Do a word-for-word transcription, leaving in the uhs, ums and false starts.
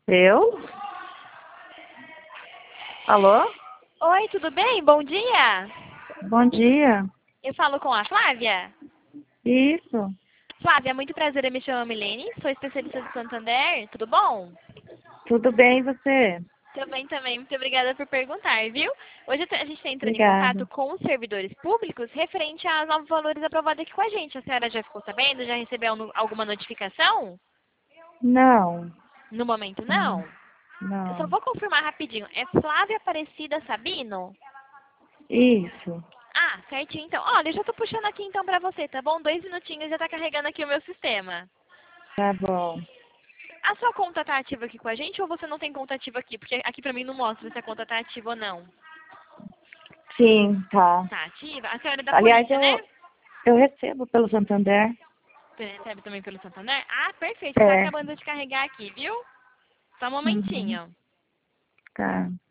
Eu? Alô? Oi, tudo bem? Bom dia. Bom dia. Eu falo com a Flávia. Isso. Flávia, muito prazer, eu me chamo Milene, sou especialista do Santander, tudo bom? Tudo bem, e você? Também, também, muito obrigada por perguntar, viu? Hoje a gente está entrando em Obrigada. contato com os servidores públicos referente aos novos valores aprovados aqui com a gente. A senhora já ficou sabendo? Já recebeu no- alguma notificação? Não. No momento, Hum, não. Eu só Não. vou confirmar rapidinho. É Flávia Aparecida Sabino? Isso. Ah, certinho então. Olha, eu já tô puxando aqui então pra você, tá bom? Dois minutinhos já tá carregando aqui o meu sistema. Tá bom. A sua conta tá ativa aqui com a gente ou você não tem conta ativa aqui? Porque aqui pra mim não mostra se a conta tá ativa ou não. Sim, tá. Tá ativa? A senhora é da Aliás, polícia, eu, né? eu recebo pelo Santander. Você recebe também pelo Santander? Ah, perfeito. Tá É. acabando de carregar aqui, viu? Só um Uhum. momentinho. Tá.